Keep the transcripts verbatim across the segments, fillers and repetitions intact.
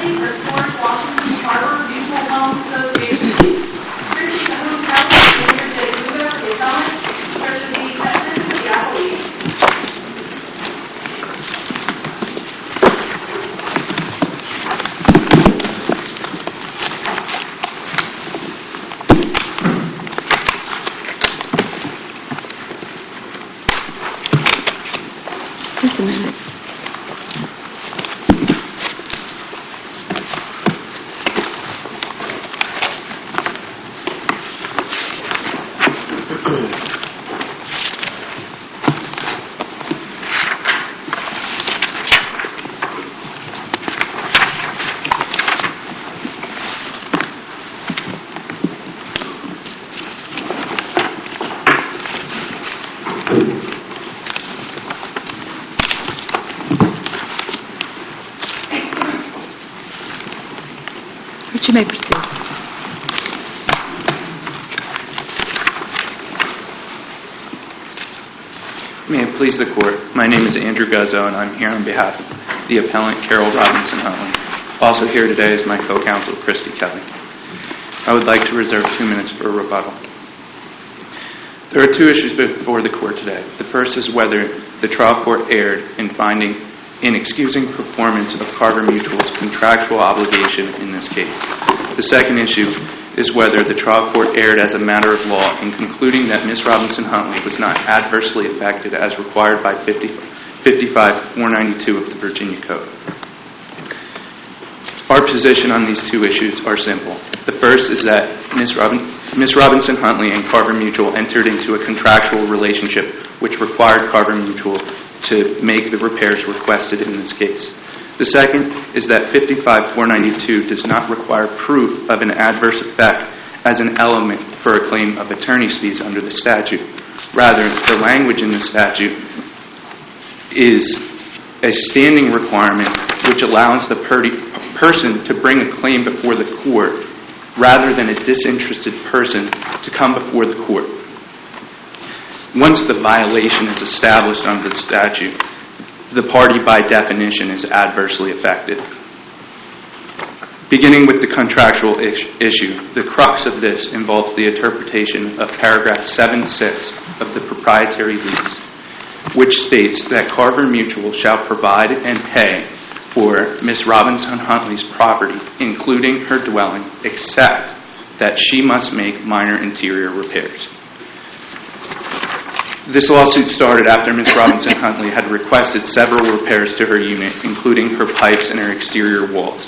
Kelly for Torrance Washington Harbor Mutual Loan Association. Christy Emerald Kelly and Junior J. Lugo for the appellant. Patricia B. Sexton for the appellee. Just a minute. You may proceed. May it please the Court, my name is Andrew Guzzo, and I'm here on behalf of the appellant Carol Robinson Huntley. Also here today is my co-counsel, Christy Kelly. I would like to reserve two minutes for a rebuttal. There are two issues before the Court today. The first is whether the trial court erred in finding in excusing performance of Carver Mutual's contractual obligation in this case. The second issue is whether the trial court erred as a matter of law in concluding that Miz Robinson Huntley was not adversely affected as required by fifty-five four ninety-two of the Virginia Code. Our position on these two issues are simple. The first is that Miz Robin, Miz Robinson Huntley and Carver Mutual entered into a contractual relationship which required Carver Mutual to make the repairs requested in this case. The second is that fifty-five four ninety-two does not require proof of an adverse effect as an element for a claim of attorney's fees under the statute. Rather, the language in the statute is a standing requirement which allows the per- person to bring a claim before the court rather than a disinterested person to come before the court. Once the violation is established under the statute, the party by definition is adversely affected. Beginning with the contractual is- issue, the crux of this involves the interpretation of paragraph seven six of the proprietary lease, which states that Carver Mutual shall provide and pay for Miz Robinson Huntley's property, including her dwelling, except that she must make minor interior repairs. This lawsuit started after Miz Robinson Huntley had requested several repairs to her unit, including her pipes and her exterior walls.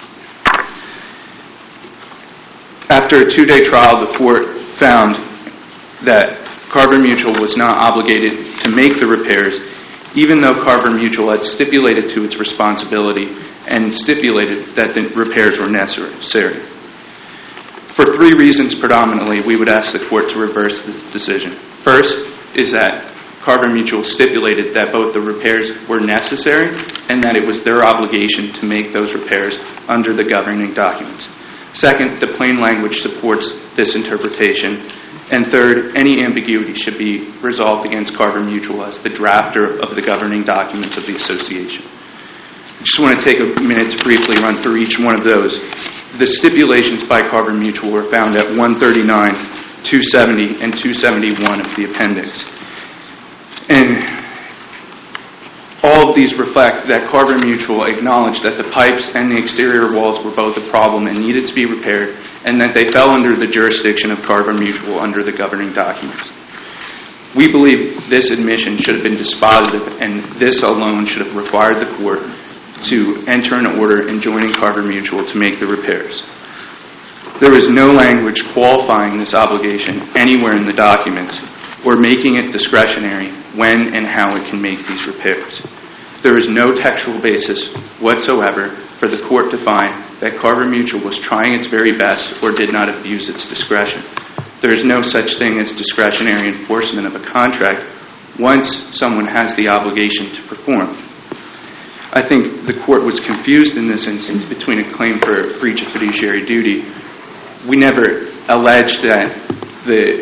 After a two-day trial, the court found that Carver Mutual was not obligated to make the repairs, even though Carver Mutual had stipulated to its responsibility and stipulated that the repairs were necessary. For three reasons predominantly, we would ask the court to reverse this decision. First is that Carver Mutual stipulated that both the repairs were necessary and that it was their obligation to make those repairs under the governing documents. Second, the plain language supports this interpretation. And third, any ambiguity should be resolved against Carver Mutual as the drafter of the governing documents of the association. I just want to take a minute to briefly run through each one of those. The stipulations by Carver Mutual were found at one thirty-nine, two seventy, and two seventy-one of the appendix. And all of these reflect that Carver Mutual acknowledged that the pipes and the exterior walls were both a problem and needed to be repaired, and that they fell under the jurisdiction of Carver Mutual under the governing documents. We believe this admission should have been dispositive, and this alone should have required the court to enter an order enjoining Carver Mutual to make the repairs. There is no language qualifying this obligation anywhere in the documents or making it discretionary when and how it can make these repairs. There is no textual basis whatsoever for the court to find that Carver Mutual was trying its very best or did not abuse its discretion. There is no such thing as discretionary enforcement of a contract once someone has the obligation to perform. I think the court was confused in this instance between a claim for breach of fiduciary duty. We never alleged that the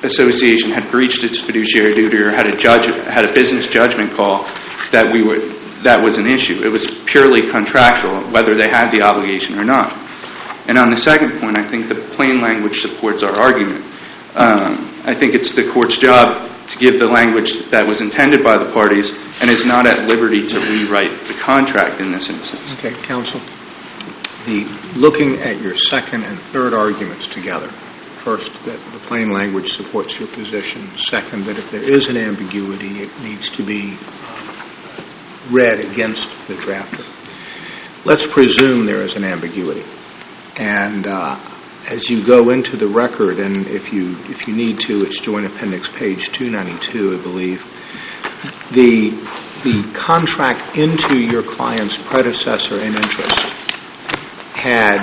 association had breached its fiduciary duty or had a judge had a business judgment call that we would that was an issue. It was purely contractual, whether they had the obligation or not. And on the second point, I think the plain language supports our argument. Um, I think it's the court's job to give the language that was intended by the parties and is not at liberty to rewrite the contract in this instance. Okay, counsel. The looking at your second and third arguments together, first, that the plain language supports your position. Second, that if there is an ambiguity, it needs to be read against the drafter. Let's presume there is an ambiguity. And uh, as you go into the record, and if you if you need to, it's Joint Appendix page two ninety-two, I believe, the the contract into your client's predecessor in interest had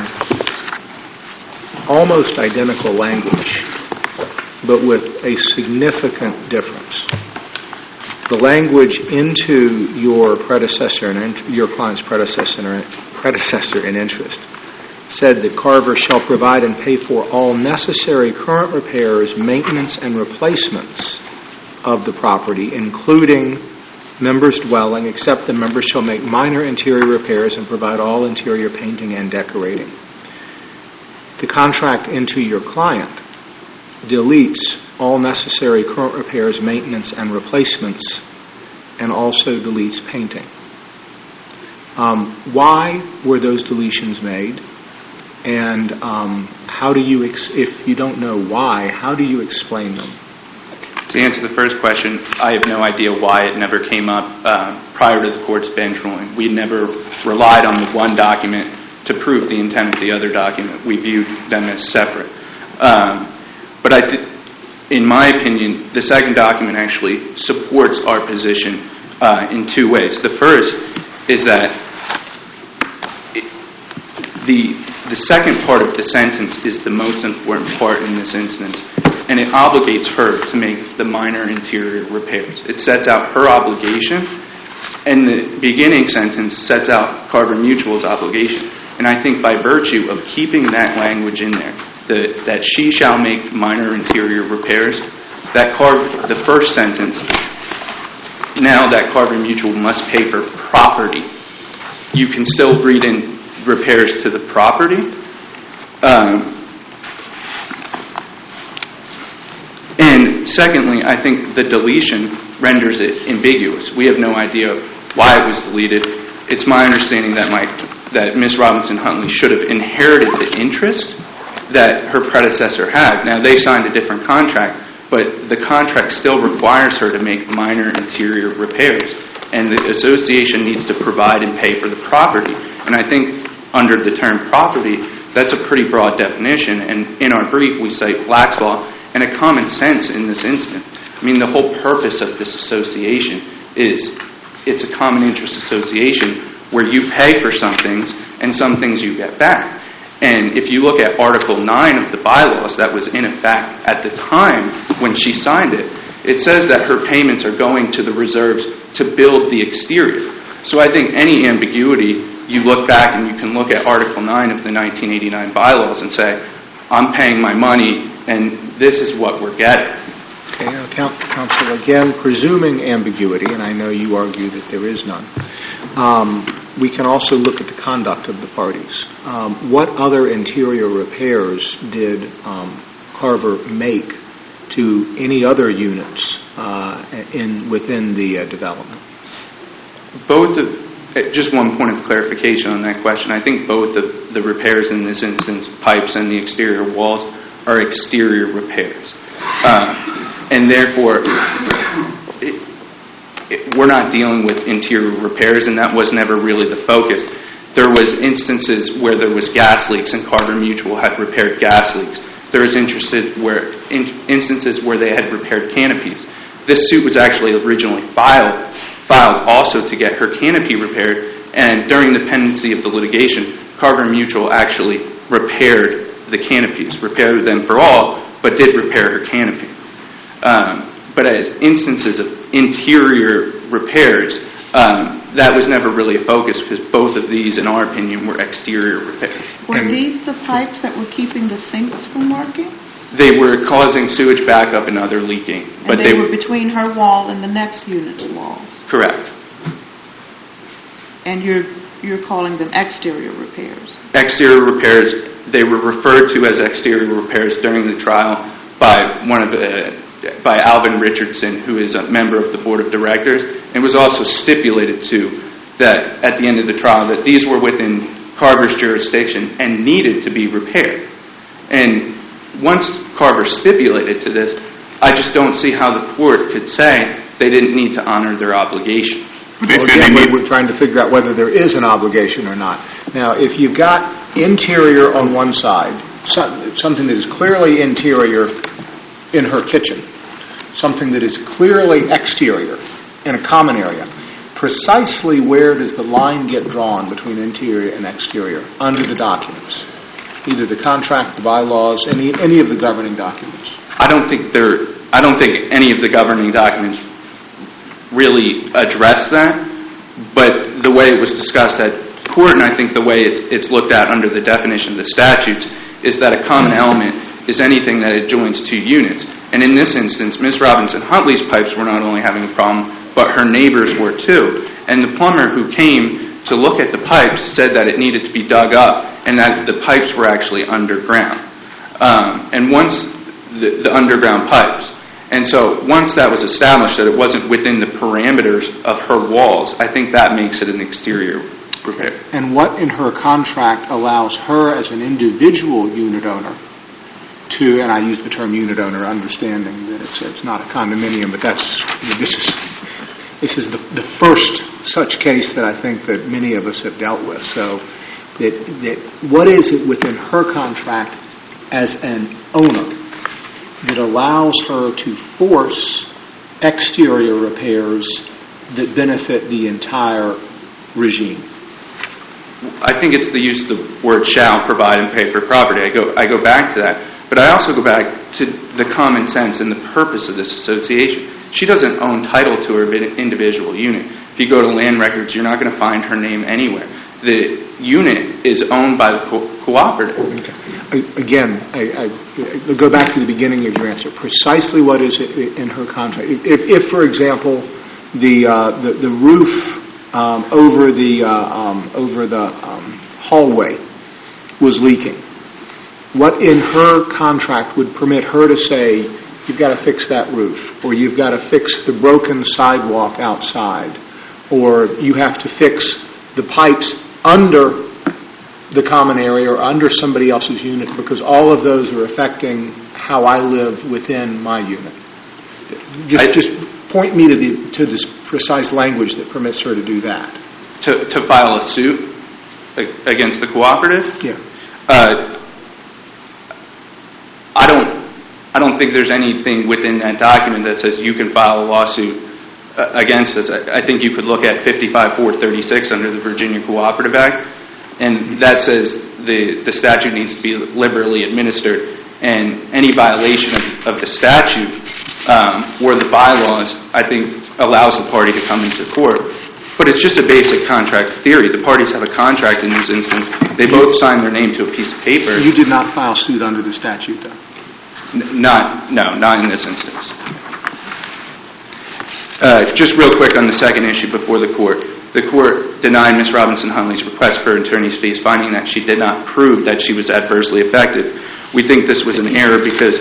almost identical language, but with a significant difference. The language into your predecessor and your client's predecessor predecessor in interest said that Carver shall provide and pay for all necessary current repairs, maintenance, and replacements of the property, including members' dwelling, except the members shall make minor interior repairs and provide all interior painting and decorating. The contract into your client deletes all necessary current repairs, maintenance, and replacements, and also deletes painting. Um, why were those deletions made? And um, how do you, ex- if you don't know why, how do you explain them? To answer the first question, I have no idea why it never came up uh, prior to the court's bench ruling. We never relied on the one document to prove the intent of the other document. We viewed them as separate. Um, but I th- in my opinion, the second document actually supports our position uh, in two ways. The first is that it, the the second part of the sentence is the most important part in this instance, and it obligates her to make the minor interior repairs. It sets out her obligation, and the beginning sentence sets out Carver Mutual's obligation. And I think by virtue of keeping that language in there, the, that she shall make minor interior repairs, that Carver, the first sentence, now that Carver Mutual must pay for property. You can still read in repairs to the property. Um, and secondly, I think the deletion renders it ambiguous. We have no idea why it was deleted. It's my understanding that my that Miz Robinson Huntley should have inherited the interest that her predecessor had. Now, they signed a different contract, but the contract still requires her to make minor interior repairs, and the association needs to provide and pay for the property. And I think under the term property, that's a pretty broad definition, and in our brief we cite Black's Law and a common sense in this instant. I mean, the whole purpose of this association is it's a common interest association where you pay for some things and some things you get back. And if you look at Article nine of the bylaws that was in effect at the time when she signed it, it says that her payments are going to the reserves to build the exterior. So I think any ambiguity, you look back and you can look at Article nine of the nineteen eighty-nine bylaws and say, I'm paying my money and this is what we're getting. Okay, now, counsel, again, presuming ambiguity, and I know you argue that there is none, um, we can also look at the conduct of the parties. Um, what other interior repairs did um, Carver make to any other units uh, in within the uh, development? Both of, just one point of clarification on that question. I think both of the repairs in this instance, pipes and the exterior walls, are exterior repairs. Uh, and therefore, it, it, we're not dealing with interior repairs, and that was never really the focus. There was instances where there was gas leaks, and Carver Mutual had repaired gas leaks. There was interested where in, instances where they had repaired canopies. This suit was actually originally filed filed also to get her canopy repaired, and during the pendency of the litigation, Carver Mutual actually repaired the canopies, repaired them for all, but did repair her canopy. Um, but as instances of interior repairs, um, that was never really a focus because both of these, in our opinion, were exterior repairs. Were And these the pipes that were keeping the sinks from working? they were causing sewage backup and other leaking. And but they, they were between her wall and the next unit's walls? Correct. And you're, you're calling them exterior repairs? Exterior repairs, they were referred to as exterior repairs during the trial by one of the, by Alvin Richardson, who is a member of the board of directors. It was also stipulated too that at the end of the trial that these were within Carver's jurisdiction and needed to be repaired. And once Carver stipulated to this, I just don't see how the court could say they didn't need to honor their obligation. Well, again, we're trying to figure out whether there is an obligation or not. Now, if you've got interior on one side, something that is clearly interior in her kitchen, something that is clearly exterior in a common area, precisely where does the line get drawn between interior and exterior under the documents? Either the contract, the bylaws, any any of the governing documents. I don't think there. I don't think any of the governing documents really address that. But the way it was discussed at court, and I think the way it's, it's looked at under the definition of the statutes, is that a common element is anything that adjoins two units. And in this instance, Miz Robinson Huntley's pipes were not only having a problem, but her neighbors were too. And the plumber who came to look at the pipes said that it needed to be dug up and that the pipes were actually underground. Um, and once the, the underground pipes. And so once that was established that it wasn't within the parameters of her walls, I think that makes it an exterior repair. And what in her contract allows her as an individual unit owner to, and I use the term unit owner, understanding that it's it's not a condominium, but that's this is this is the, the first such case that I think that many of us have dealt with. So that that what is it within her contract as an owner that allows her to force exterior repairs that benefit the entire regime? I think it's the use of the word shall provide and pay for property. I go I go back to that. But I also go back to the common sense and the purpose of this association. She doesn't own title to her individual unit. If you go to land records, you're not going to find her name anywhere. The unit is owned by the co- cooperative. Okay. Again, I, I, I go back to the beginning of your answer. Precisely what is it in her contract? If, if for example, the uh, the, the roof um, over the uh, um, over the um, hallway was leaking, what in her contract would permit her to say, you've got to fix that roof, or you've got to fix the broken sidewalk outside, or you have to fix the pipes under the common area or under somebody else's unit, because all of those are affecting how I live within my unit? Just, I, just point me to the to this precise language that permits her to do that. To, to file a suit against the cooperative? Yeah. Uh, I don't. I don't think there's anything within that document that says you can file a lawsuit uh, against us. I, I think you could look at fifty-five four thirty-six under the Virginia Cooperative Act, and that says the the statute needs to be liberally administered, and any violation of, of the statute um, or the bylaws, I think, allows the party to come into court. But it's just a basic contract theory. The parties have a contract in this instance. They both sign their name to a piece of paper. You did not file suit under the statute, though? N- not, no, not in this instance. Uh, just real quick on the second issue before the court. The court denied Miz Robinson Huntley's request for attorney's fees, finding that she did not prove that she was adversely affected. We think this was an error because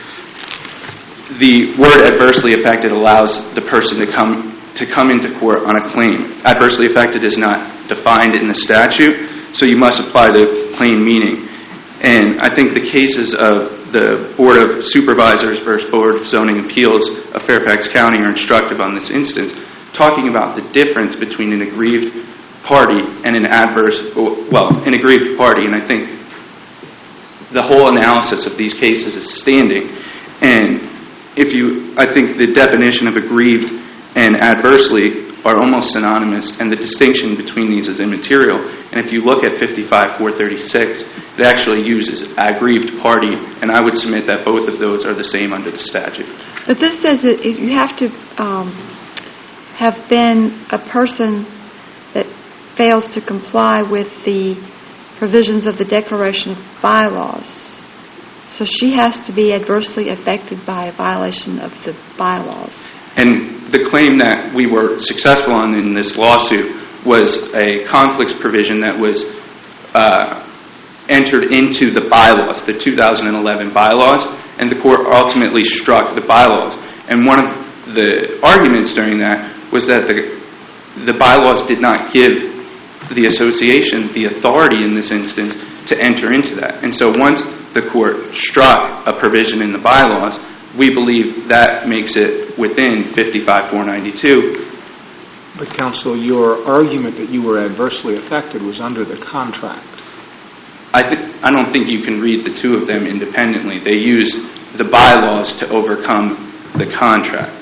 the word adversely affected allows the person to come to come into court on a claim. Adversely affected is not defined in the statute, so you must apply the plain meaning. And I think the cases of the Board of Supervisors versus Board of Zoning Appeals of Fairfax County are instructive on this instance, talking about the difference between an aggrieved party and an adverse, well, an aggrieved party. And I think the whole analysis of these cases is standing. And if you, I think the definition of aggrieved and adversely are almost synonymous, and the distinction between these is immaterial. And if you look at fifty-five four thirty-six, it actually uses aggrieved party, and I would submit that both of those are the same under the statute. But this says that you have to um, have been a person that fails to comply with the provisions of the Declaration of Bylaws. So she has to be adversely affected by a violation of the bylaws. And the claim that we were successful on in this lawsuit was a conflicts provision that was uh, entered into the bylaws, the two thousand eleven bylaws, and the court ultimately struck the bylaws. And one of the arguments during that was that the the bylaws did not give the association the authority in this instance to enter into that. And so once the court struck a provision in the bylaws, we believe that makes it within fifty-five four ninety-two. But, counsel, your argument that you were adversely affected was under the contract. I, th- I don't think you can read the two of them independently. They use the bylaws to overcome the contract.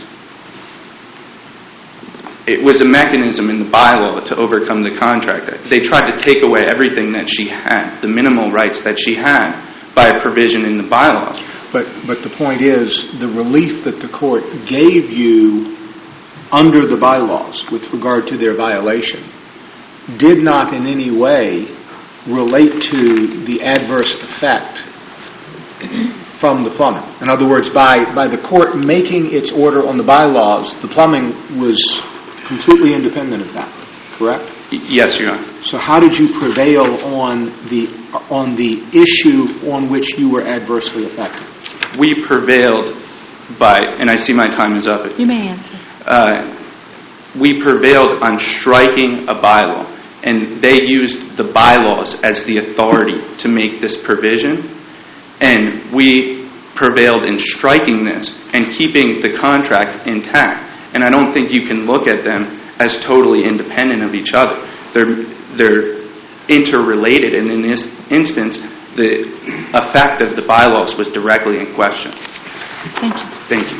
It was a mechanism in the bylaw to overcome the contract. They tried to take away everything that she had, the minimal rights that she had, by a provision in the bylaws. But but the point is, the relief that the court gave you under the bylaws with regard to their violation did not in any way relate to the adverse effect from the plumbing. In other words, by, by the court making its order on the bylaws, the plumbing was completely independent of that, correct? Y- yes, Your Honor. So how did you prevail on the on the issue on which you were adversely affected? We prevailed by, and I see my time is up. You may answer. Uh, we prevailed on striking a bylaw, and they used the bylaws as the authority to make this provision, and we prevailed in striking this and keeping the contract intact. And I don't think you can look at them as totally independent of each other. They're they're interrelated, and in this instance, the effect of the bylaws was directly in question. Thank you. Thank you.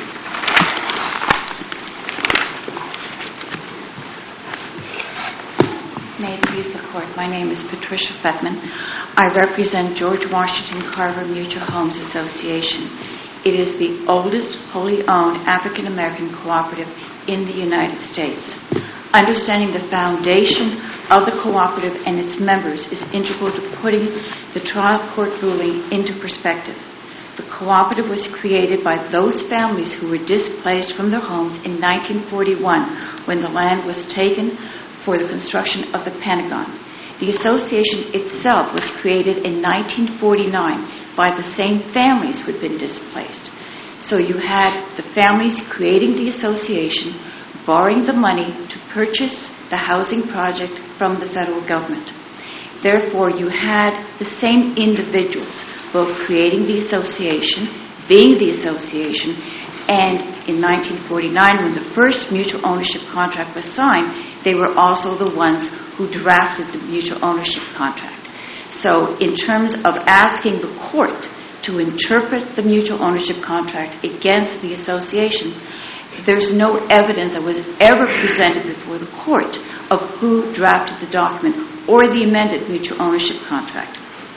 May it please the Court. My name is Patricia Fettman. I represent George Washington Carver Mutual Homes Association. It is the oldest wholly owned African American cooperative in the United States. Understanding the foundation of the cooperative and its members is integral to putting the trial court ruling into perspective. The cooperative was created by those families who were displaced from their homes in nineteen forty-one when the land was taken for the construction of the Pentagon. The association itself was created in nineteen forty-nine by the same families who had been displaced. So you had the families creating the association, borrowing the money to purchase the housing project from the federal government. Therefore, you had the same individuals both creating the association, being the association, and in nineteen forty-nine, when the first mutual ownership contract was signed, they were also the ones who drafted the mutual ownership contract. So in terms of asking the court to interpret the mutual ownership contract against the association, there's no evidence that was ever presented before the court of who drafted the document or the amended mutual ownership contract.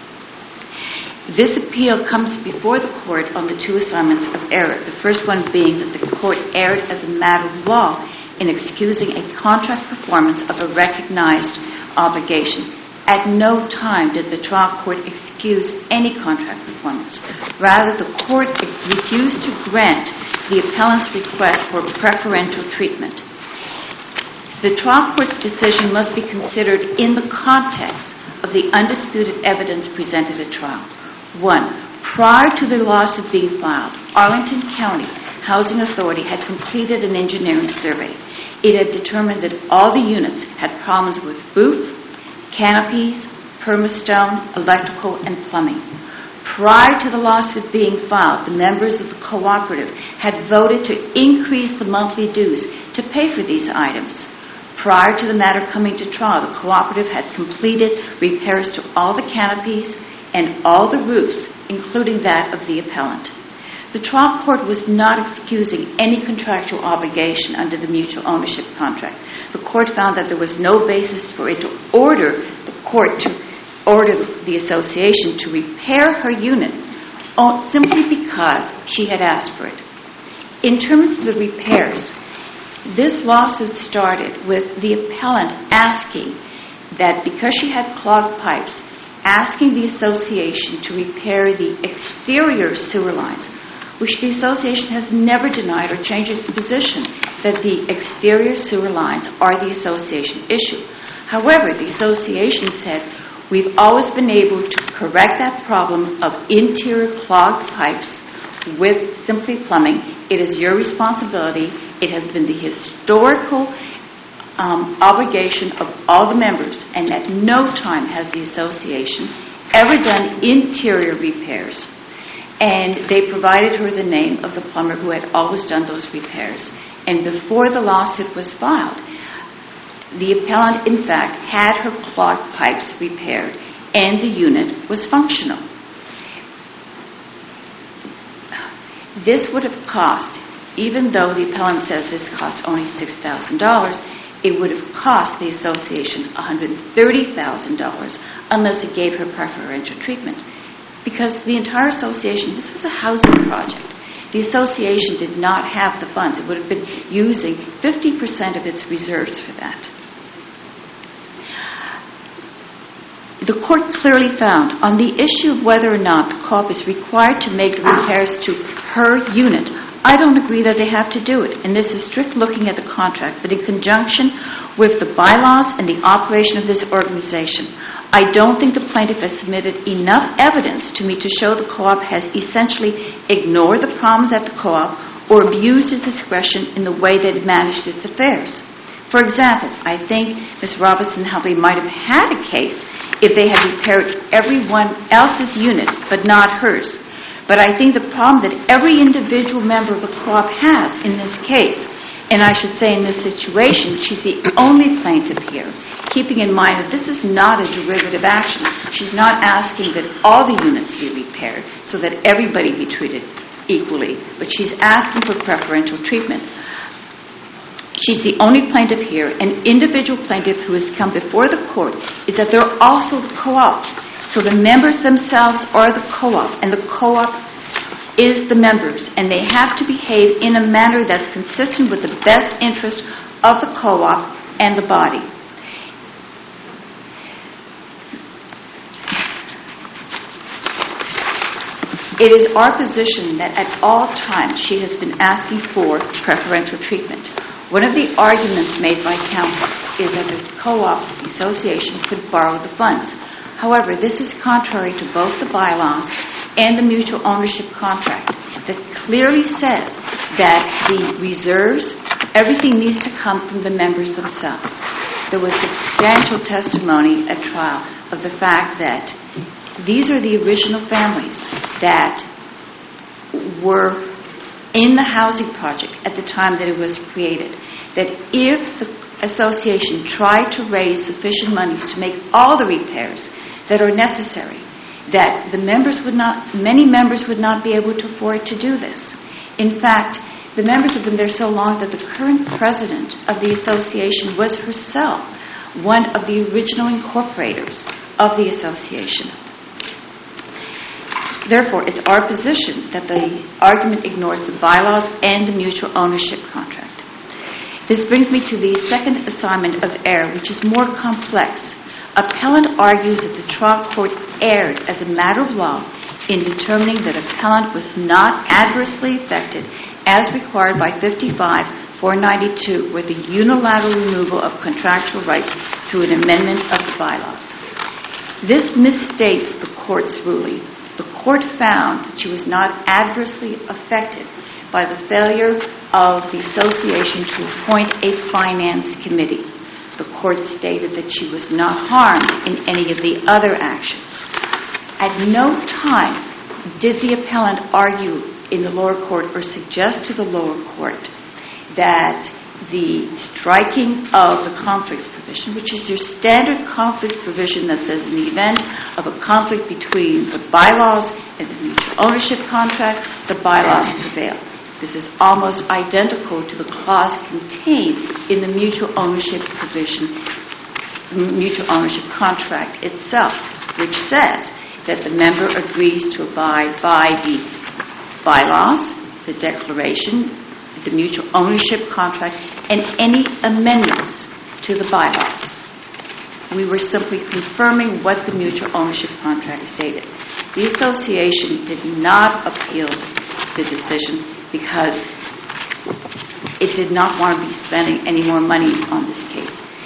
This appeal comes before the court on the two assignments of error, the first one being that the court erred as a matter of law in excusing a contract performance of a recognized obligation. At no time did the trial court excuse any contract performance. Rather, the court refused to grant the appellant's request for preferential treatment. The trial court's decision must be considered in the context of the undisputed evidence presented at trial. One, prior to the lawsuit being filed, Arlington County Housing Authority had completed an engineering survey. It had determined that all the units had problems with roof, canopies, permastone, electrical, and plumbing. Prior to the lawsuit being filed, the members of the cooperative had voted to increase the monthly dues to pay for these items. Prior to the matter coming to trial, the cooperative had completed repairs to all the canopies and all the roofs, including that of the appellant. The trial court was not excusing any contractual obligation under the mutual ownership contract. The court found that there was no basis for it to order the court to order the association to repair her unit simply because she had asked for it. In terms of the repairs, this lawsuit started with the appellant asking that because she had clogged pipes, asking the association to repair the exterior sewer lines, which the association has never denied or changed its position that the exterior sewer lines are the association issue. However, the association said, we've always been able to correct that problem of interior clogged pipes with Simply Plumbing. It is your responsibility. It has been the historical um, obligation of all the members, and at no time has the association ever done interior repairs. And they provided her the name of the plumber who had always done those repairs. And before the lawsuit was filed, the appellant, in fact, had her clogged pipes repaired, and the unit was functional. This would have cost, even though the appellant says this cost only six thousand dollars, it would have cost the association one hundred thirty thousand dollars unless it gave her preferential treatment. Because the entire association, this was a housing project. The association did not have the funds. It would have been using fifty percent of its reserves for that. The court clearly found on the issue of whether or not the co-op is required to make the repairs to her unit, I don't agree that they have to do it. And this is strict looking at the contract, but in conjunction with the bylaws and the operation of this organization. I don't think the plaintiff has submitted enough evidence to me to show the co-op has essentially ignored the problems at the co-op or abused its discretion in the way that it managed its affairs. For example, I think Miz Robinson-Hubley might have had a case if they had repaired everyone else's unit, but not hers. But I think the problem that every individual member of the co-op has in this case, and I should say in this situation, she's the only plaintiff here, keeping in mind that this is not a derivative action. She's not asking that all the units be repaired so that everybody be treated equally, but she's asking for preferential treatment. She's the only plaintiff here. An individual plaintiff who has come before the court is that they're also the co-op. So the members themselves are the co-op, and the co-op is the members, and they have to behave in a manner that's consistent with the best interest of the co-op and the body. It is our position that at all times she has been asking for preferential treatment. One of the arguments made by counsel is that the co-op, the association, could borrow the funds. However, this is contrary to both the bylaws and the mutual ownership contract that clearly says that the reserves, everything needs to come from the members themselves. There was substantial testimony at trial of the fact that these are the original families that were in the housing project at the time that it was created, that if the association tried to raise sufficient monies to make all the repairs that are necessary, that the members would not, many members would not be able to afford to do this. In fact, the members have been there so long that the current president of the association was herself one of the original incorporators of the association. Therefore, it's our position that the argument ignores the bylaws and the mutual ownership contract. This brings me to the second assignment of error, which is more complex. Appellant argues that the trial court erred as a matter of law in determining that appellant was not adversely affected as required by fifty-five four ninety-two with the unilateral removal of contractual rights through an amendment of the bylaws. This misstates the court's ruling. The court found that she was not adversely affected by the failure of the association to appoint a finance committee. The court stated that she was not harmed in any of the other actions. At no time did the appellant argue in the lower court or suggest to the lower court that the striking of the conflicts provision, which is your standard conflicts provision that says in the event of a conflict between the bylaws and the mutual ownership contract, the bylaws prevail. This is almost identical to the clause contained in the mutual ownership provision, mutual ownership contract itself, which says that the member agrees to abide by the bylaws, the declaration, the mutual ownership contract, and any amendments to the bylaws. We were simply confirming what the mutual ownership contract stated. The association did not appeal the decision because it did not want to be spending any more money on this case.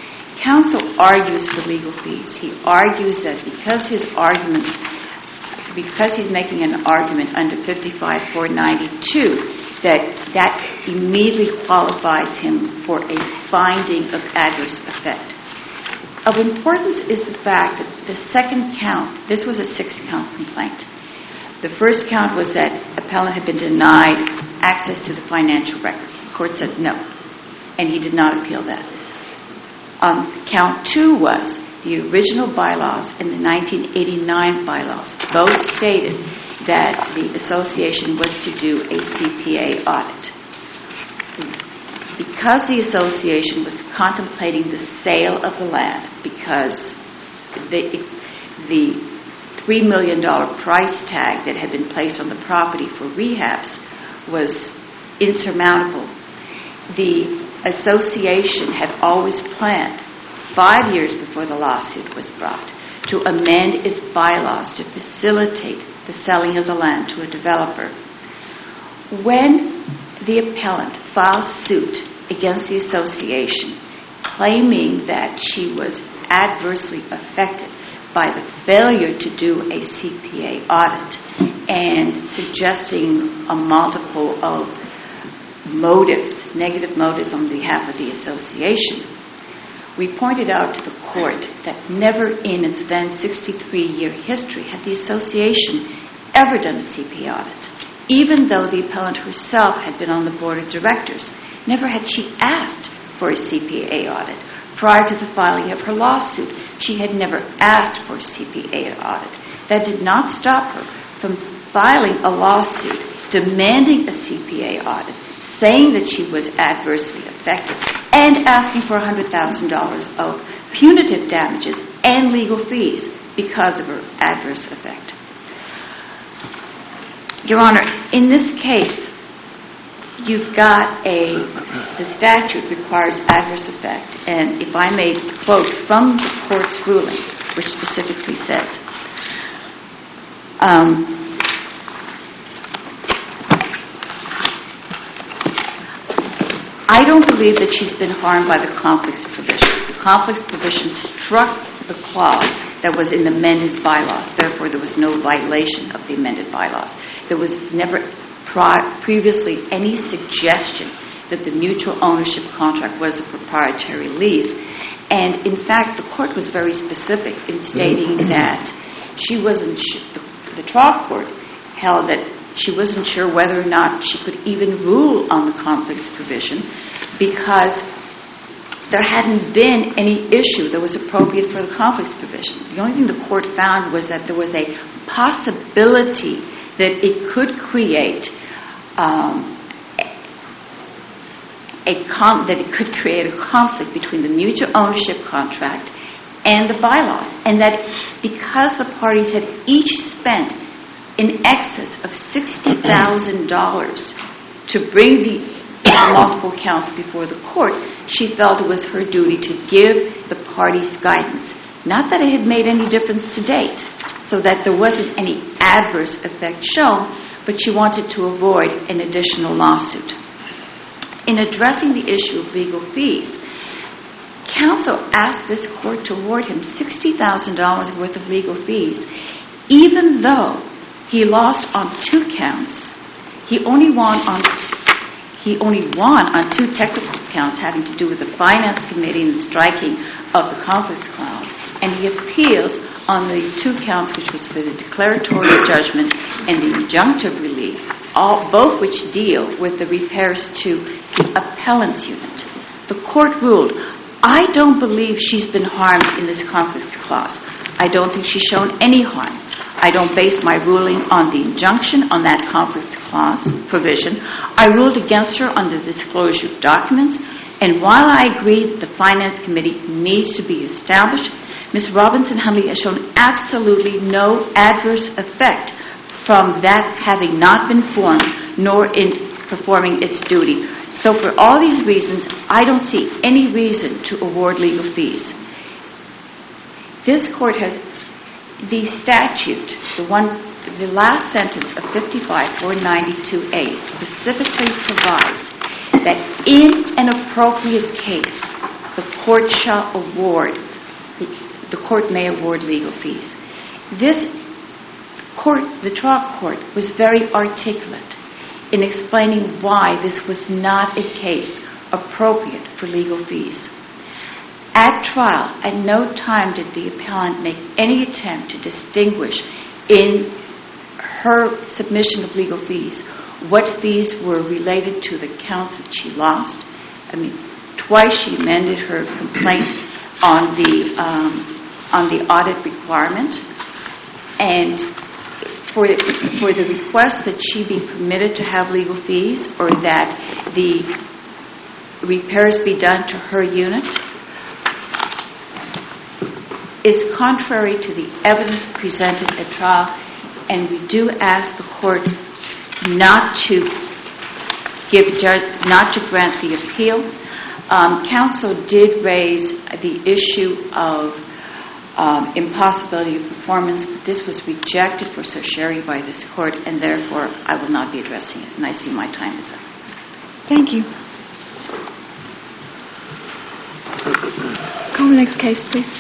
counsel argues for legal fees. He argues that because his arguments, because he's making an argument under fifty-five four ninety-two, that that immediately qualifies him for a finding of adverse effect. Of importance is the fact that the second count, this was a six-count complaint. The first count was that appellant had been denied access to the financial records. The court said no, and he did not appeal that. Um, count two was the original bylaws and the nineteen eighty-nine bylaws. Both stated that the association was to do a C P A audit. Because the association was contemplating the sale of the land, because the, the three million dollars price tag that had been placed on the property for rehabs was insurmountable, the association had always planned, five years before the lawsuit was brought, to amend its bylaws to facilitate the selling of the land to a developer. When the appellant filed suit against the association, claiming that she was adversely affected by the failure to do a C P A audit and suggesting a multiple of motives, negative motives on behalf of the association, we pointed out to the court that never in its then sixty-three-year history had the association ever done a C P A audit. Even though the appellant herself had been on the board of directors, never had she asked for a C P A audit. Prior to the filing of her lawsuit, she had never asked for a C P A audit. That did not stop her from filing a lawsuit demanding a C P A audit, saying that she was adversely affected, and asking for one hundred thousand dollars of punitive damages and legal fees because of her adverse effect. Your Honor, in this case, you've got a, the statute requires adverse effect, and if I may quote from the court's ruling, which specifically says, um, I don't believe that she's been harmed by the conflicts provision. The conflicts provision struck the clause that was in the amended bylaws. Therefore, there was no violation of the amended bylaws. There was never pri- previously any suggestion that the mutual ownership contract was a proprietary lease. And, in fact, the court was very specific in stating that she wasn't sh- the, the trial court held that she wasn't sure whether or not she could even rule on the conflicts provision because there hadn't been any issue that was appropriate for the conflicts provision. The only thing the court found was that there was a possibility that it could create um, a com- that it could create a conflict between the mutual ownership contract and the bylaws, and that because the parties had each spent in excess of sixty thousand dollars to bring the multiple counts before the court, she felt it was her duty to give the parties guidance. Not that it had made any difference to date, so that there wasn't any adverse effect shown, but she wanted to avoid an additional lawsuit. In addressing the issue of legal fees, counsel asked this court to award him sixty thousand dollars worth of legal fees, even though he lost on two counts. He only won on he only won on two technical counts having to do with the finance committee and the striking of the conflicts clause, and he appeals on the two counts which was for the declaratory judgment and the injunctive relief, all both which deal with the repairs to the appellant's unit. The court ruled, I don't believe she's been harmed in this conflicts clause. I don't think she's shown any harm. I don't base my ruling on the injunction on that conflict clause provision. I ruled against her on the disclosure of documents, and while I agree that the Finance Committee needs to be established, Miz Robinson-Hunley has shown absolutely no adverse effect from that having not been formed nor in performing its duty. So for all these reasons, I don't see any reason to award legal fees. This court has the statute, the one, the last sentence of fifty-five four ninety-two A specifically provides that in an appropriate case, the court shall award, the court may award legal fees. This court, the trial court, was very articulate in explaining why this was not a case appropriate for legal fees. At trial, at no time did the appellant make any attempt to distinguish in her submission of legal fees what fees were related to the counts that she lost. I mean, twice she amended her complaint on the um, on the audit requirement, and for for the request that she be permitted to have legal fees or that the repairs be done to her unit is contrary to the evidence presented at trial, and we do ask the court not to give judge, not to grant the appeal. Um, counsel did raise the issue of um, impossibility of performance, but this was rejected for certiorari by this court, and therefore I will not be addressing it. And I see my time is up. Thank you. Call the next case, please.